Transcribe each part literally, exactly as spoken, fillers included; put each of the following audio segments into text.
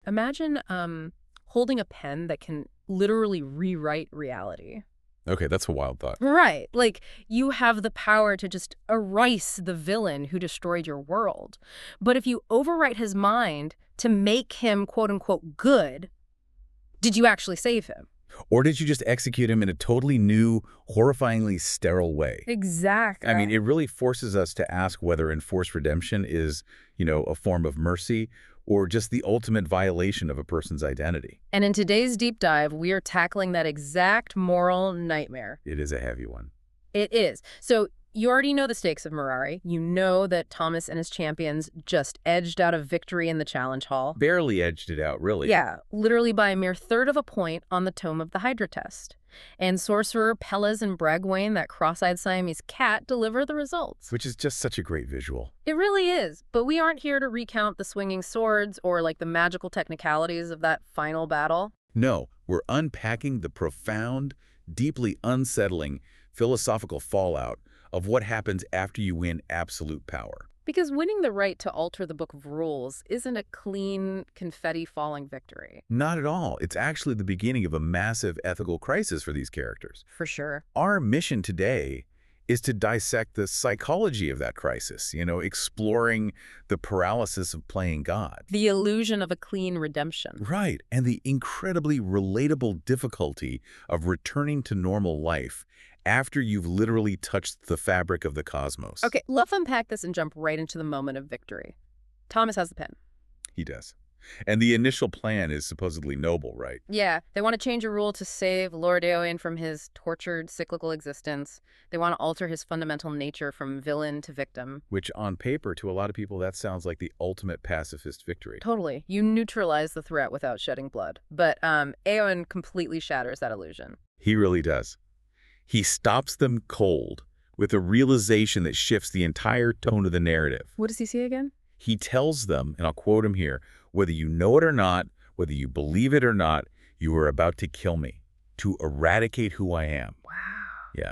Imagine um, holding a pen that can literally rewrite reality. Okay, that's a wild thought. Right. Like, you have the power to just erase the villain who destroyed your world. But if you overwrite his mind to make him, quote unquote, good, did you actually save him? Or did you just execute him in a totally new, horrifyingly sterile way? Exactly. I mean, it really forces us to ask whether enforced redemption is, you know, a form of mercy or just the ultimate violation of a person's identity. And in today's deep dive, we are tackling that exact moral nightmare. It is a heavy one. It is. So you already know the stakes of Mirari. You know that Thomas and his champions just edged out a victory in the challenge hall. Barely edged it out, really. Yeah, literally by a mere third of a point on the Tome of the Hydra test. And Sorcerer, Pelles, and Bragwain, that cross-eyed Siamese cat, deliver the results. Which is just such a great visual. It really is. But we aren't here to recount the swinging swords or like the magical technicalities of that final battle. No, we're unpacking the profound, deeply unsettling philosophical fallout of what happens after you win absolute power. Because winning the right to alter the Book of Rules isn't a clean, confetti-falling victory. Not at all. It's actually the beginning of a massive ethical crisis for these characters. For sure. Our mission today is to dissect the psychology of that crisis, you know, exploring the paralysis of playing God. The illusion of a clean redemption. Right, and the incredibly relatable difficulty of returning to normal life after you've literally touched the fabric of the cosmos. Okay, let's unpack this and jump right into the moment of victory. Thomas has the pen. He does. And the initial plan is supposedly noble, right? Yeah, they want to change a rule to save Lord Eowyn from his tortured, cyclical existence. They want to alter his fundamental nature from villain to victim. Which, on paper, to a lot of people, that sounds like the ultimate pacifist victory. Totally. You neutralize the threat without shedding blood. But um, Eowyn completely shatters that illusion. He really does. He stops them cold with a realization that shifts the entire tone of the narrative. What does he say again? He tells them, and I'll quote him here, whether you know it or not, whether you believe it or not, you are about to kill me, to eradicate who I am. Wow. Yeah.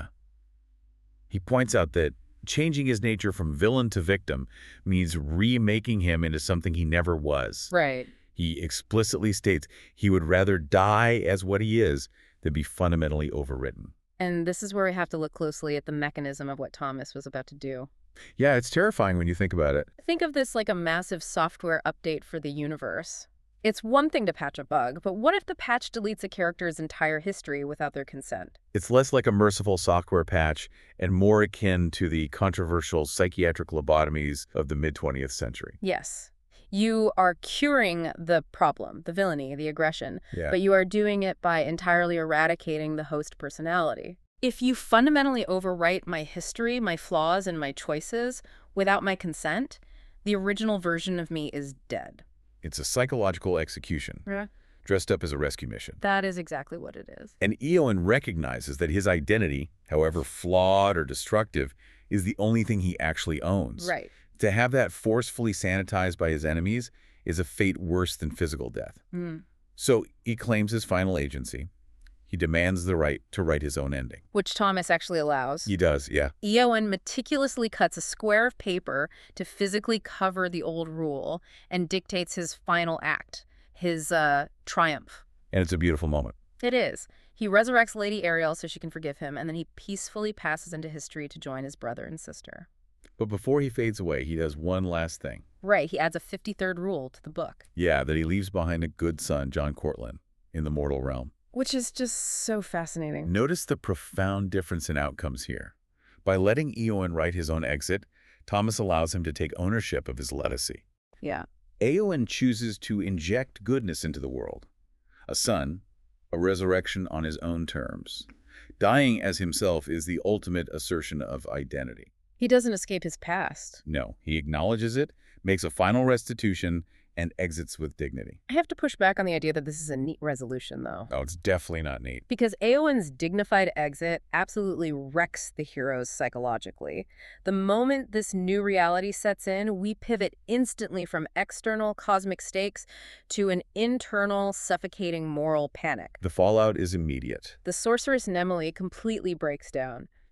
He points out that changing his nature from villain to victim means remaking him into something he never was. Right. He explicitly states he would rather die as what he is than be fundamentally overwritten. And this is where we have to look closely at the mechanism of what Thomas was about to do. Yeah, it's terrifying when you think about it. Think of this like a massive software update for the universe. It's one thing to patch a bug, but what if the patch deletes a character's entire history without their consent? It's less like a merciful software patch and more akin to the controversial psychiatric lobotomies of the mid twentieth century. Yes. You are curing the problem, the villainy, the aggression, Yeah. but you are doing it by entirely eradicating the host personality. If you fundamentally overwrite my history, my flaws, and my choices without my consent, the original version of me is dead. It's a psychological execution, Yeah. dressed up as a rescue mission. That is exactly what it is. And Eowyn recognizes that his identity, however flawed or destructive, is the only thing he actually owns. Right. To have that forcefully sanitized by his enemies is a fate worse than physical death. Mm. So he claims his final agency. He demands the right to write his own ending. Which Thomas actually allows. He does, yeah. Eowyn meticulously cuts a square of paper to physically cover the old rule and dictates his final act, his uh, triumph. And it's a beautiful moment. It is. He resurrects Lady Ariel so she can forgive him, and then he peacefully passes into history to join his brother and sister. But before he fades away, he does one last thing. Right, he adds a fifty-third rule to the book. Yeah, that he leaves behind a good son, Jon Cortland, in the mortal realm. Which is just so fascinating. Notice the profound difference in outcomes here. By letting Eowyn write his own exit, Thomas allows him to take ownership of his legacy. Yeah. Eowyn chooses to inject goodness into the world. A son, a resurrection on his own terms. Dying as himself is the ultimate assertion of identity. He doesn't escape his past. No, he acknowledges it, makes a final restitution, and exits with dignity. I have to push back on the idea that this is a neat resolution, though. Oh, it's definitely not neat. Because Eowyn's dignified exit absolutely wrecks the heroes psychologically. The moment this new reality sets in, we pivot instantly from external cosmic stakes to an internal, suffocating moral panic. The fallout is immediate. The sorceress Nemily completely breaks down.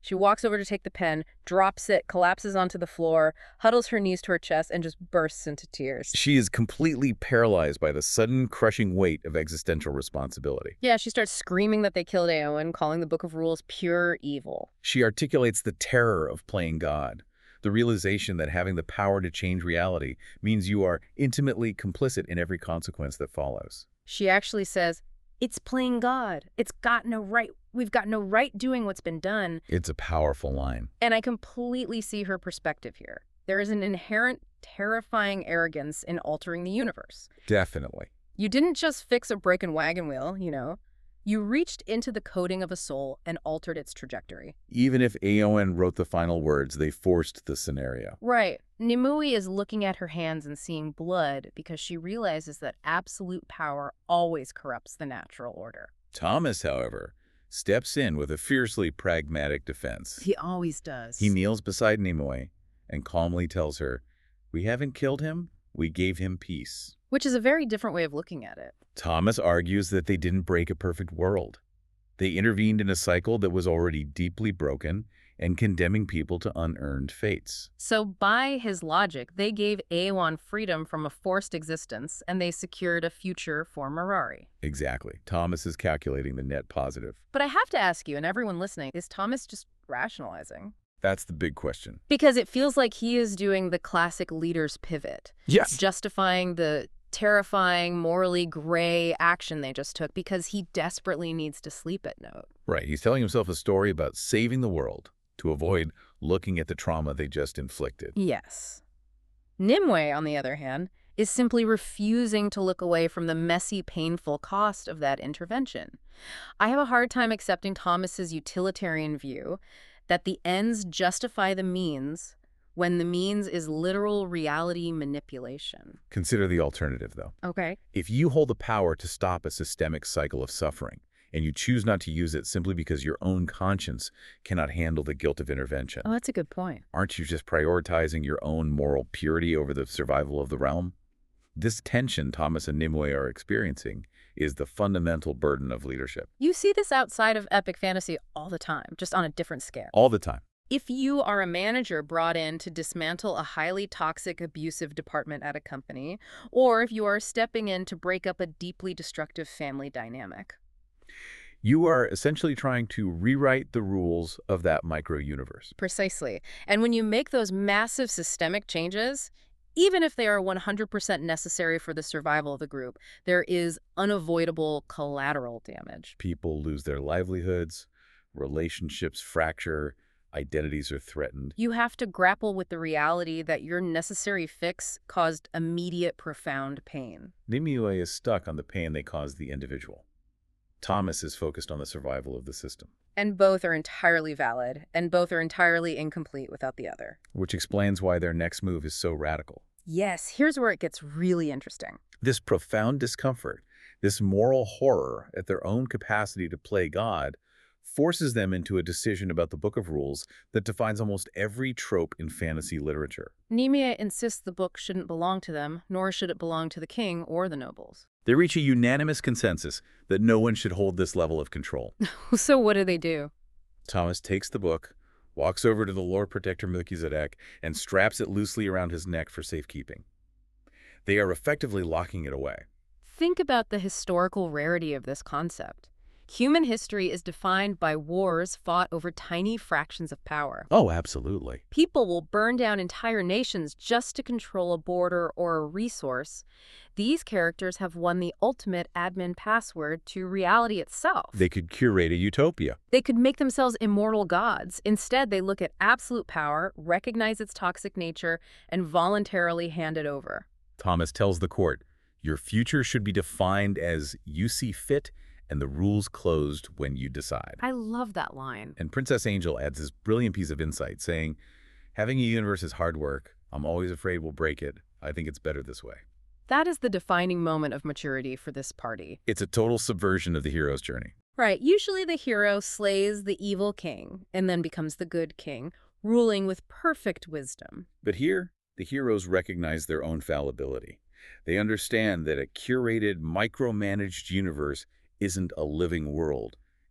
She walks over to take the pen, drops it, collapses onto the floor, huddles her knees to her chest, and just bursts into tears. She is completely paralyzed by the sudden, crushing weight of existential responsibility. Yeah, she starts screaming that they killed Éowyn, calling the Book of Rules pure evil. She articulates the terror of playing God, the realization that having the power to change reality means you are intimately complicit in every consequence that follows. She actually says, "It's playing God. It's got no right. We've got no right doing what's been done." It's a powerful line. And I completely see her perspective here. There is an inherent, terrifying arrogance in altering the universe. Definitely. You didn't just fix a broken wagon wheel, you know. You reached into the coding of a soul and altered its trajectory. Even if Éowyn wrote the final words, they forced the scenario. Right. Nimue is looking at her hands and seeing blood because she realizes that absolute power always corrupts the natural order. Thomas, however, steps in with a fiercely pragmatic defense. He always does. He kneels beside Nimue and calmly tells her, "We haven't killed him, we gave him peace." Which is a very different way of looking at it. Thomas argues that they didn't break a perfect world. They intervened in a cycle that was already deeply broken and condemning people to unearned fates. So by his logic, they gave Éowyn freedom from a forced existence, and they secured a future for Mirari. Exactly. Thomas is calculating the net positive. But I have to ask you, and everyone listening, is Thomas just rationalizing? That's the big question. Because it feels like he is doing the classic leader's pivot. Yes. Justifying the terrifying, morally gray action they just took because he desperately needs to sleep at night. Right. He's telling himself a story about saving the world to avoid looking at the trauma they just inflicted. Yes. Nimue, on the other hand, is simply refusing to look away from the messy, painful cost of that intervention. I have a hard time accepting Thomas's utilitarian view that the ends justify the means when the means is literal reality manipulation. Consider the alternative, though. Okay. If you hold the power to stop a systemic cycle of suffering, and you choose not to use it simply because your own conscience cannot handle the guilt of intervention, Oh, that's a good point. aren't you just prioritizing your own moral purity over the survival of the realm? This tension Thomas and Nimue are experiencing is the fundamental burden of leadership. You see this outside of epic fantasy all the time, just on a different scale. All the time. If you are a manager brought in to dismantle a highly toxic, abusive department at a company, or if you are stepping in to break up a deeply destructive family dynamic. You are essentially trying to rewrite the rules of that micro-universe. Precisely. And when you make those massive systemic changes, even if they are one hundred percent necessary for the survival of the group, there is unavoidable collateral damage. People lose their livelihoods, relationships fracture, identities are threatened. You have to grapple with the reality that your necessary fix caused immediate, profound pain. Nimue is stuck on the pain they caused the individual. Thomas is focused on the survival of the system. And both are entirely valid, and both are entirely incomplete without the other. Which explains why their next move is so radical. Yes, here's where it gets really interesting. This profound discomfort, this moral horror at their own capacity to play God, forces them into a decision about the Book of Rules that defines almost every trope in fantasy literature. Nimue insists the book shouldn't belong to them, nor should it belong to the king or the nobles. They reach a unanimous consensus that no one should hold this level of control. So what do they do? Thomas takes the book, walks over to the Lord Protector Melchizedek, and straps it loosely around his neck for safekeeping. They are effectively locking it away. Think about the historical rarity of this concept. Human history is defined by wars fought over tiny fractions of power. Oh, absolutely. People will burn down entire nations just to control a border or a resource. These characters have won the ultimate admin password to reality itself. They could curate a utopia. They could make themselves immortal gods. Instead, they look at absolute power, recognize its toxic nature, and voluntarily hand it over. Thomas tells the court, your future should be defined as you see fit and the rules closed when you decide. I love that line. And Princess Angel adds this brilliant piece of insight, saying, having a universe is hard work. I'm always afraid we'll break it. I think it's better this way. That is the defining moment of maturity for this party. It's a total subversion of the hero's journey. Right. Usually the hero slays the evil king and then becomes the good king, ruling with perfect wisdom. But here, the heroes recognize their own fallibility. They understand that a curated, micromanaged universe isn't a living world.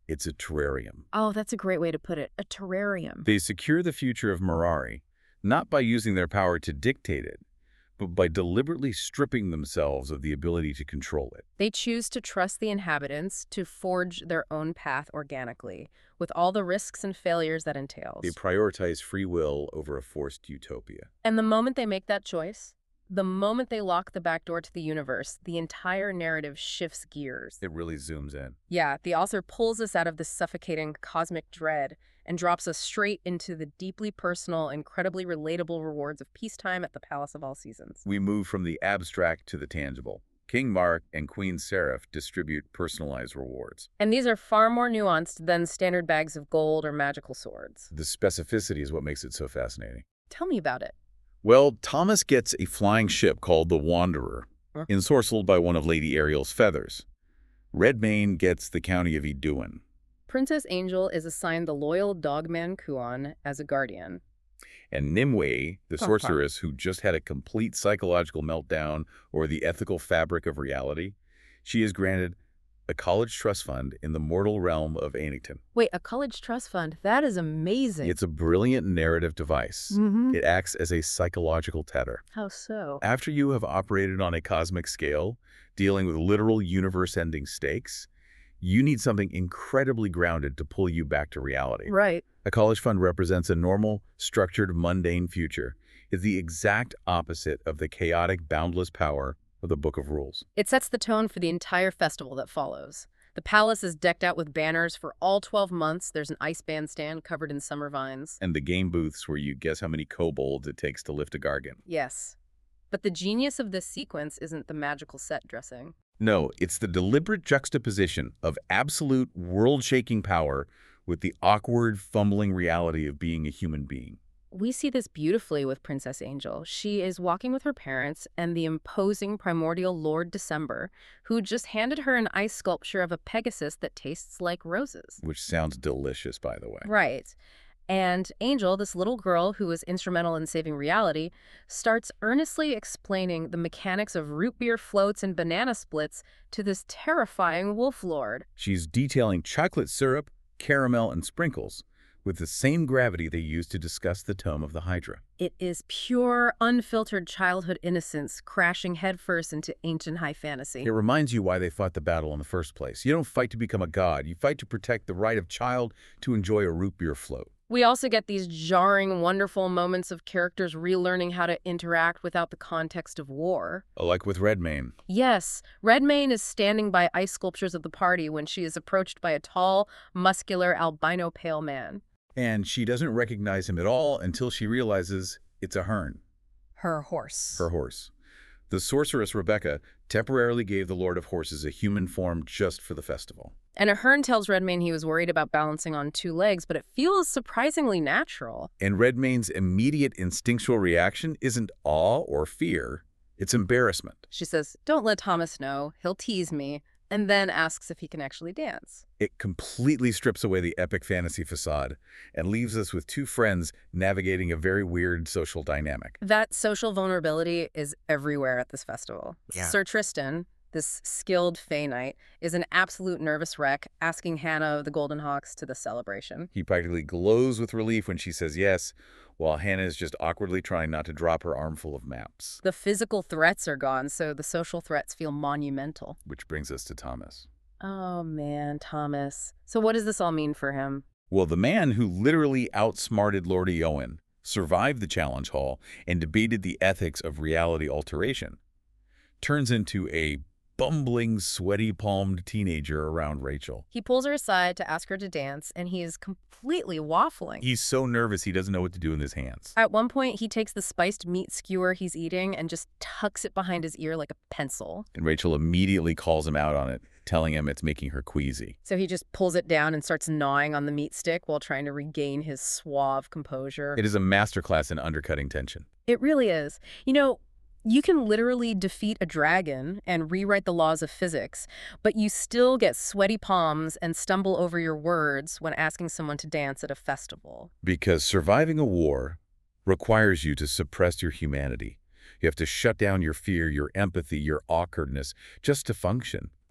It's a terrarium. Oh, that's a great way to put it. A terrarium. They secure the future of Mirari, not by using their power to dictate it, but by deliberately stripping themselves of the ability to control it. They choose to trust the inhabitants to forge their own path organically, with all the risks and failures that entails. They prioritize free will over a forced utopia. And the moment they make that choice, the moment they lock the back door to the universe, the entire narrative shifts gears. It really zooms in. Yeah, the author pulls us out of this suffocating cosmic dread and drops us straight into the deeply personal, incredibly relatable rewards of peacetime at the Palace of All Seasons. We move from the abstract to the tangible. King Mark and Queen Seraph distribute personalized rewards. And these are far more nuanced than standard bags of gold or magical swords. The specificity is what makes it so fascinating. Tell me about it. Well, Thomas gets a flying ship called the Wanderer, Huh? ensorcelled by one of Lady Ariel's feathers. Redmayne gets the county of Eduin. Princess Angel is assigned the loyal Dogman Kuon as a guardian. And Nimue, the Huh, huh. sorceress who just had a complete psychological meltdown or the ethical fabric of reality, she is granted a college trust fund in the mortal realm of Ainington. Wait, a college trust fund? That is amazing. It's a brilliant narrative device. Mm-hmm. It acts as a psychological tether. How so? After you have operated on a cosmic scale, dealing with literal universe-ending stakes, you need something incredibly grounded to pull you back to reality. Right. A college fund represents a normal, structured, mundane future. It's the exact opposite of the chaotic, boundless power of the Book of Rules. It sets the tone for the entire festival that follows. The palace is decked out with banners for all twelve months. There's an ice bandstand covered in summer vines. And the game booths where you guess how many kobolds it takes to lift a gargan. Yes. But the genius of this sequence isn't the magical set dressing. No, it's the deliberate juxtaposition of absolute world-shaking power with the awkward, fumbling reality of being a human being. We see this beautifully with Princess Angel. She is walking with her parents and the imposing primordial Lord December, who just handed her an ice sculpture of a Pegasus that tastes like roses. Which sounds delicious, by the way. Right. And Angel, this little girl who was instrumental in saving reality, starts earnestly explaining the mechanics of root beer floats and banana splits to this terrifying wolf lord. She's detailing chocolate syrup, caramel, and sprinkles with the same gravity they used to discuss the tome of the Hydra. It is pure, unfiltered childhood innocence crashing headfirst into ancient high fantasy. It reminds you why they fought the battle in the first place. You don't fight to become a god. You fight to protect the right of child to enjoy a root beer float. We also get these jarring, wonderful moments of characters relearning how to interact without the context of war. Like with Redmayne. Yes, Redmayne is standing by ice sculptures of the party when she is approached by a tall, muscular, albino pale man. And she doesn't recognize him at all until she realizes it's a Hern, Her horse. her horse. The sorceress Rebecca temporarily gave the Lord of Horses a human form just for the festival. And Ahern tells Redmayne he was worried about balancing on two legs, but it feels surprisingly natural. And Redmayne's immediate instinctual reaction isn't awe or fear, it's embarrassment. She says, "Don't let Thomas know, he'll tease me," and then asks if he can actually dance. It completely strips away the epic fantasy facade and leaves us with two friends navigating a very weird social dynamic. That social vulnerability is everywhere at this festival. Yeah. Sir Tristan, this skilled Fey Knight, is an absolute nervous wreck, asking Hannah of the Golden Hawks to the celebration. He practically glows with relief when she says yes, while Hannah is just awkwardly trying not to drop her armful of maps. The physical threats are gone, so the social threats feel monumental. Which brings us to Thomas. Oh man, Thomas. So what does this all mean for him? Well, the man who literally outsmarted Lord Eowyn, survived the challenge hall, and debated the ethics of reality alteration, turns into a bumbling, sweaty-palmed teenager around Rachel. He pulls her aside to ask her to dance, and he is completely waffling. He's so nervous he doesn't know what to do in his hands. At one point, he takes the spiced meat skewer he's eating and just tucks it behind his ear like a pencil. And Rachel immediately calls him out on it, telling him it's making her queasy. So he just pulls it down and starts gnawing on the meat stick while trying to regain his suave composure. It is a masterclass in undercutting tension. It really is. You know, you can literally defeat a dragon and rewrite the laws of physics, but you still get sweaty palms and stumble over your words when asking someone to dance at a festival. Because surviving a war requires you to suppress your humanity. You have to shut down your fear, your empathy, your awkwardness, just to function.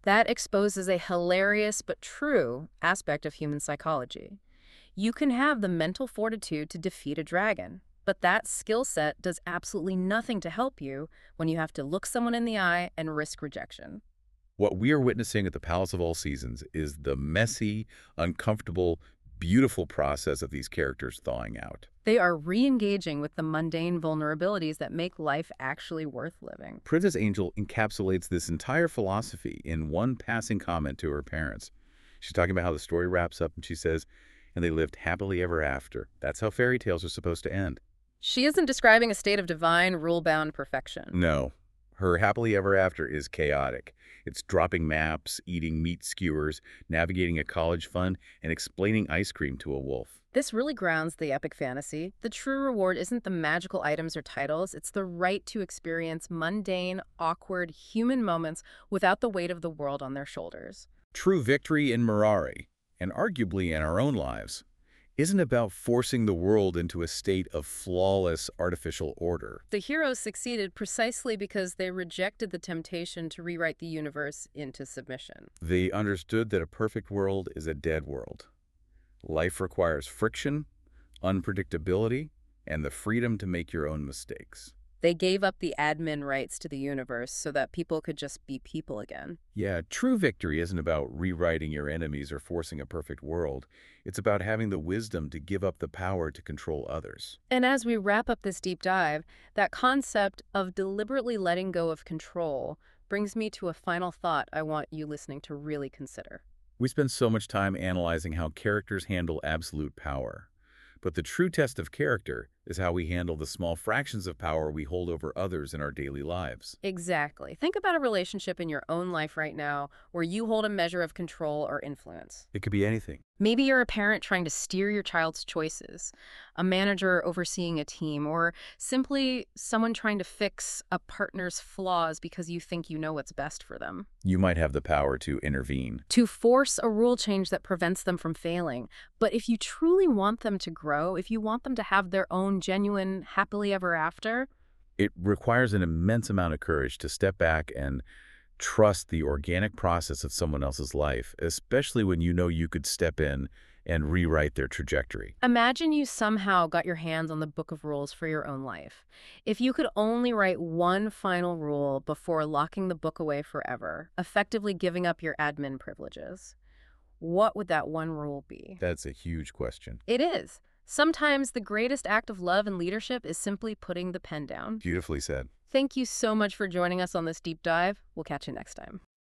That exposes a hilarious but true aspect of human psychology. You can have the mental fortitude to defeat a dragon, but that skill set does absolutely nothing to help you when you have to look someone in the eye and risk rejection. What we are witnessing at the Palace of All Seasons is the messy, uncomfortable, beautiful process of these characters thawing out. They are re-engaging with the mundane vulnerabilities that make life actually worth living. Princess Angel encapsulates this entire philosophy in one passing comment to her parents. She's talking about how the story wraps up, and she says, "And they lived happily ever after." That's how fairy tales are supposed to end. She isn't describing a state of divine, rule-bound perfection. No. Her happily ever after is chaotic. It's dropping maps, eating meat skewers, navigating a college fund, and explaining ice cream to a wolf. This really grounds the epic fantasy. The true reward isn't the magical items or titles, it's the right to experience mundane, awkward, human moments without the weight of the world on their shoulders. True victory in Mirari, and arguably in our own lives, isn't about forcing the world into a state of flawless artificial order. The heroes succeeded precisely because they rejected the temptation to rewrite the universe into submission. They understood that a perfect world is a dead world. Life requires friction, unpredictability, and the freedom to make your own mistakes. They gave up the admin rights to the universe so that people could just be people again. Yeah, true victory isn't about rewriting your enemies or forcing a perfect world. It's about having the wisdom to give up the power to control others. And as we wrap up this deep dive, that concept of deliberately letting go of control brings me to a final thought I want you listening to really consider. We spend so much time analyzing how characters handle absolute power. But the true test of character is how we handle the small fractions of power we hold over others in our daily lives. Exactly. Think about a relationship in your own life right now where you hold a measure of control or influence. It could be anything. Maybe you're a parent trying to steer your child's choices, a manager overseeing a team, or simply someone trying to fix a partner's flaws because you think you know what's best for them. You might have the power to intervene. To force a rule change that prevents them from failing. But if you truly want them to grow, if you want them to have their own genuine happily ever after, It requires an immense amount of courage to step back and trust the organic process of someone else's life, especially when you know you could step in and rewrite their trajectory. imagine you somehow got your hands on the book of rules for your own life. If you could only write one final rule before locking the book away forever, effectively giving up your admin privileges, what would that one rule be? That's a huge question. It is. Sometimes the greatest act of love and leadership is simply putting the pen down. Beautifully said. Thank you so much for joining us on this deep dive. We'll catch you next time.